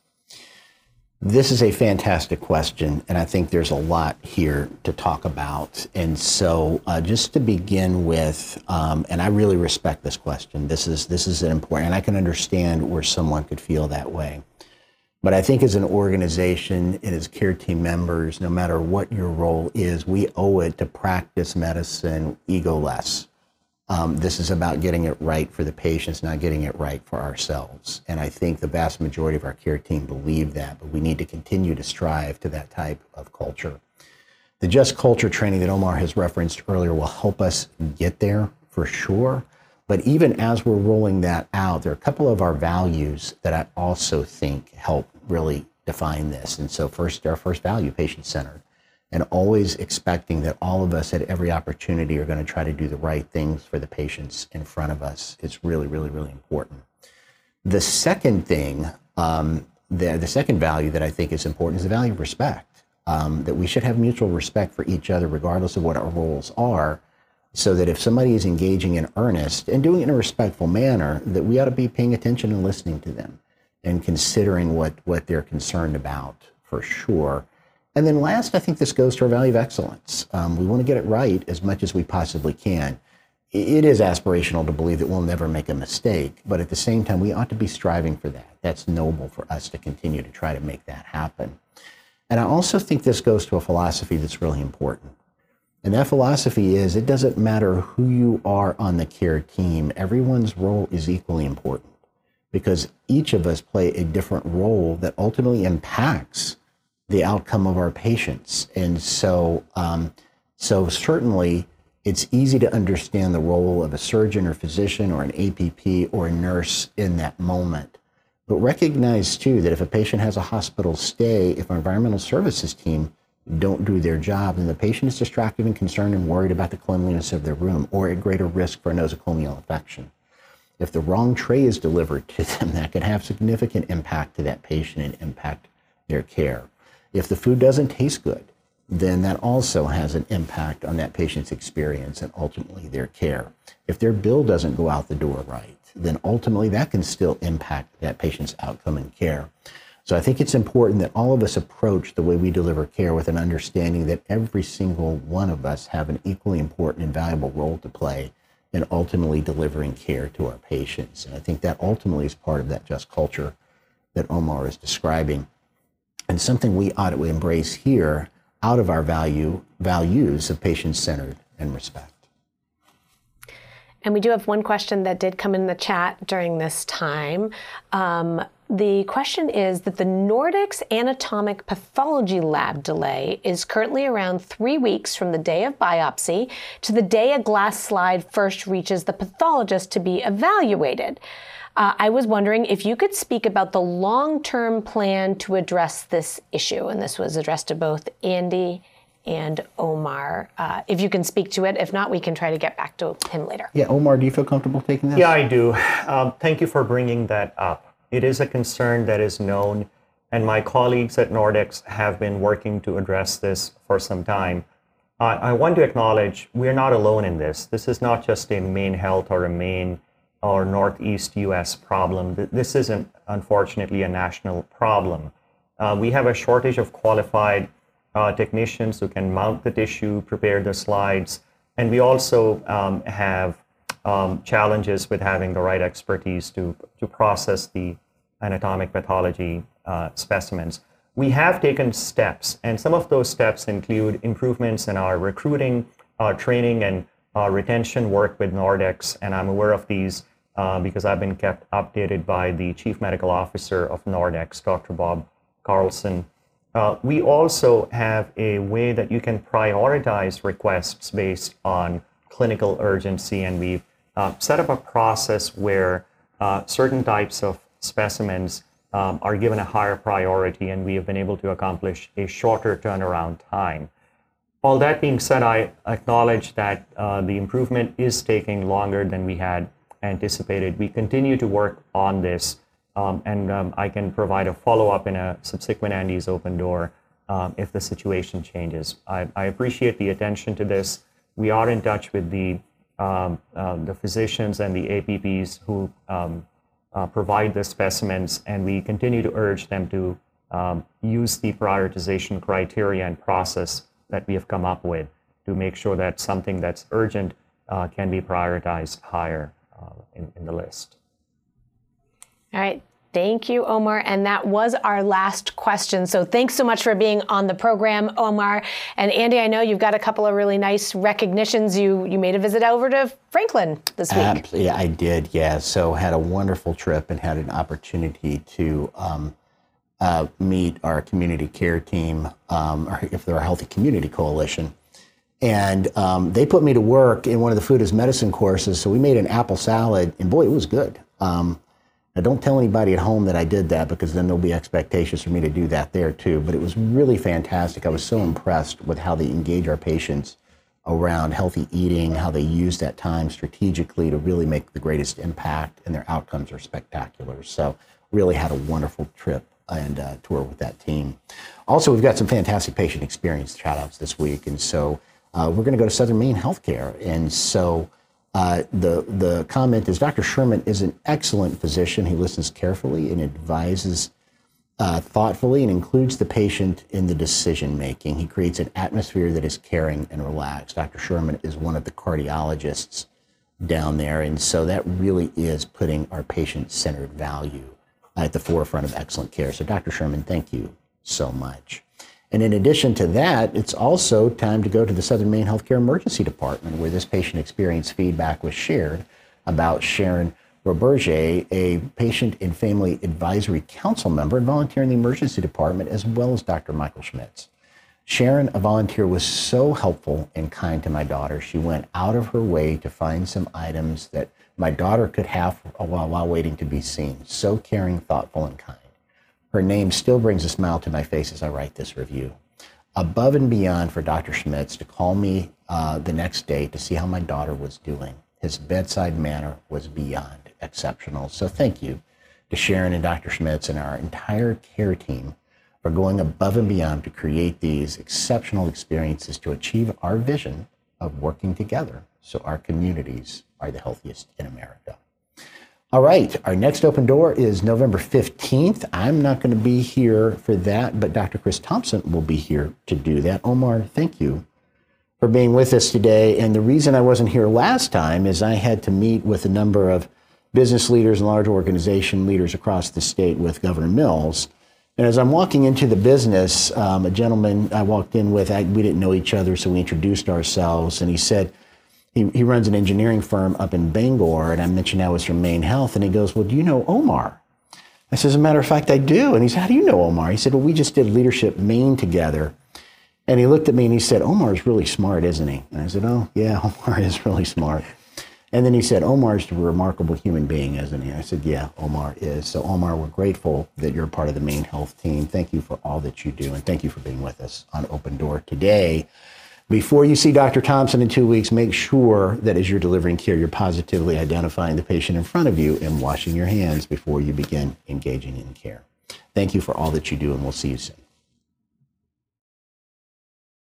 S1: This is a fantastic question, and I think there's a lot here to talk about. And so uh, just to begin with, um, and I really respect this question. This is, this is an important, and I can understand where someone could feel that way. But I think as an organization and as care team members, no matter what your role is, we owe it to practice medicine ego-less. Um, this is about getting it right for the patients, not getting it right for ourselves. And I think the vast majority of our care team believe that, but we need to continue to strive to that type of culture. The Just Culture training that Omar has referenced earlier will help us get there for sure. But even as we're rolling that out, there are a couple of our values that I also think help really define this. And so first, our first value, patient-centered, and always expecting that all of us at every opportunity are going to try to do the right things for the patients in front of us. It's really, really, really important. The second thing, um, the, the second value that I think is important is the value of respect, um, that we should have mutual respect for each other regardless of what our roles are, so that if somebody is engaging in earnest and doing it in a respectful manner, that we ought to be paying attention and listening to them and considering what, what they're concerned about for sure. And then last, I think this goes to our value of excellence. Um, we want to get it right as much as we possibly can. It is aspirational to believe that we'll never make a mistake, but at the same time, we ought to be striving for that. That's noble for us to continue to try to make that happen. And I also think this goes to a philosophy that's really important. And that philosophy is it doesn't matter who you are on the care team, everyone's role is equally important because each of us play a different role that ultimately impacts the outcome of our patients. And so, um, so certainly it's easy to understand the role of a surgeon or physician or an A P P or a nurse in that moment. But recognize too that if a patient has a hospital stay, if our environmental services team don't do their job, then the patient is distracted and concerned and worried about the cleanliness of their room or at greater risk for a nosocomial infection. If the wrong tray is delivered to them, that can have significant impact to that patient and impact their care. If the food doesn't taste good, then that also has an impact on that patient's experience and ultimately their care. If their bill doesn't go out the door right, then ultimately that can still impact that patient's outcome and care. So I think it's important that all of us approach the way we deliver care with an understanding that every single one of us have an equally important and valuable role to play in ultimately delivering care to our patients. And I think that ultimately is part of that just culture that Omar is describing, and something we ought to embrace here out of our value values of patient-centered and respect.
S2: And we do have one question that did come in the chat during this time. Um, the question is that the Nordics Anatomic Pathology Lab delay is currently around three weeks from the day of biopsy to the day a glass slide first reaches the pathologist to be evaluated. Uh, I was wondering if you could speak about the long-term plan to address this issue. And this was addressed to both Andy and Omar. Uh, if you can speak to it. If not, we can try to get back to him later.
S1: Yeah, Omar, do you feel comfortable taking this?
S3: Yeah, I do. Um, thank you for bringing that up. It is a concern that is known, and my colleagues at Nordics have been working to address this for some time. Uh, I want to acknowledge we're not alone in this. This is not just a Maine Health or a Maine or Northeast U S problem. This isn't, unfortunately, a national problem. Uh, we have a shortage of qualified uh, technicians who can mount the tissue, prepare the slides, and we also um, have um, challenges with having the right expertise to, to process the anatomic pathology uh, specimens. We have taken steps, and some of those steps include improvements in our recruiting, uh, training, and uh, retention work with Nordics, and I'm aware of these uh, because I've been kept updated by the Chief Medical Officer of Nordics, Doctor Bob Carlson. Uh, we also have a way that you can prioritize requests based on clinical urgency, and we've uh, set up a process where uh, certain types of specimens um, are given a higher priority, and we have been able to accomplish a shorter turnaround time. All that being said, I acknowledge that uh, the improvement is taking longer than we had anticipated. We continue to work on this, um, and um, I can provide a follow-up in a subsequent Andy's Open Door um, if the situation changes. I, I appreciate the attention to this. We are in touch with the, um, uh, the physicians and the A P Ps who um, uh, provide the specimens, and we continue to urge them to um, use the prioritization criteria and process that we have come up with to make sure that something that's urgent uh, can be prioritized higher uh, in, in the list.
S2: All right. Thank you, Omar. And that was our last question. So thanks so much for being on the program, Omar. And Andy, I know you've got a couple of really nice recognitions. You you made a visit over to Franklin this week.
S1: Um, yeah, I did. Yeah. So had a wonderful trip and had an opportunity to um, uh, meet our community care team, um, or if they're a Healthy Community Coalition. And um, they put me to work in one of the food as medicine courses. So we made an apple salad, and boy, it was good. Um, Now, don't tell anybody at home that I did that, because then there'll be expectations for me to do that there too. But it was really fantastic. I was so impressed with how they engage our patients around healthy eating, how they use that time strategically to really make the greatest impact, and their outcomes are spectacular. So really had a wonderful trip and uh, tour with that team. Also, we've got some fantastic patient experience shout outs this week. And so uh, we're going to go to Southern Maine Healthcare. And so Uh, the the comment is Doctor Sherman is an excellent physician. He listens carefully and advises uh, thoughtfully and includes the patient in the decision making. He creates an atmosphere that is caring and relaxed. Doctor Sherman is one of the cardiologists down there, and so that really is putting our patient-centered value at the forefront of excellent care. So Doctor Sherman, thank you so much. And in addition to that, it's also time to go to the Southern Maine Healthcare Emergency Department, where this patient experience feedback was shared about Sharon Roberge, a patient and family advisory council member and volunteer in the emergency department, as well as Doctor Michael Schmitz. Sharon, a volunteer, was so helpful and kind to my daughter. She went out of her way to find some items that my daughter could have while, while waiting to be seen. So caring, thoughtful, and kind. Her name still brings a smile to my face as I write this review. Above and beyond for Doctor Schmitz to call me uh, the next day to see how my daughter was doing. His bedside manner was beyond exceptional. So thank you to Sharon and Doctor Schmitz and our entire care team for going above and beyond to create these exceptional experiences to achieve our vision of working together so our communities are the healthiest in America. All right, our next open door is November fifteenth. I'm not going to be here for that, but Doctor Chris Thompson will be here to do that. Omar, thank you for being with us today. And the reason I wasn't here last time is I had to meet with a number of business leaders and large organization leaders across the state with Governor Mills. And as I'm walking into the business, um, a gentleman I walked in with, I, we didn't know each other, so we introduced ourselves, and he said, He, he runs an engineering firm up in Bangor, and I mentioned I was from Maine Health, and he goes, well, do you know Omar? I said, as a matter of fact, I do. And he said, how do you know Omar? He said, well, we just did Leadership Maine together. And he looked at me and he said, Omar's really smart, isn't he? And I said, oh, yeah, Omar is really smart. And then he said, Omar's a remarkable human being, isn't he? I said, yeah, Omar is. So Omar, we're grateful that you're part of the Maine Health team. Thank you for all that you do, and thank you for being with us on Open Door today. Before you see Doctor Thompson in two weeks, make sure that as you're delivering care, you're positively identifying the patient in front of you and washing your hands before you begin engaging in care. Thank you for all that you do, and we'll see you soon.